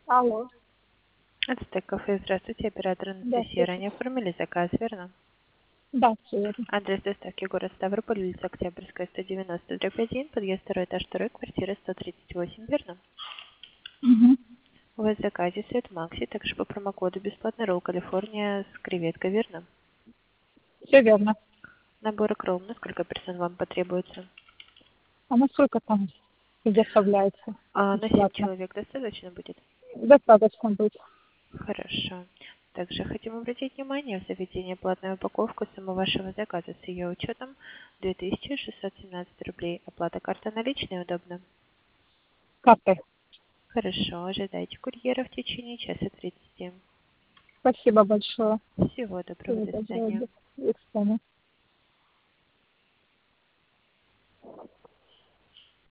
Алло. Ацтек кафе, здравствуйте, оператор Да, Анастасия. слушаю. Ранее оформили заказ, верно? Да, все верно. Адрес доставки город Ставрополь, улица Октябрьская, 190/1, подъезд 2, этаж 2, квартира 138, верно? Угу. У вас в заказе Свет Макси, также по промокоду бесплатный ролл Калифорния с креветкой, верно? Все верно. Набор икру, на сколько персон вам потребуется? А насколько там предоставляется На 7 бесплатно? человек достаточно будет? Достаточно будет. Хорошо. Также хотим обратить внимание, в заведении платная упаковка суммы вашего заказа с ее учетом 2617 рублей. Оплата карта наличная удобно? Картой. Хорошо, ожидайте курьера в течение часа 30. Спасибо большое. Всего доброго, Всего до доброго. свидания. До свидания.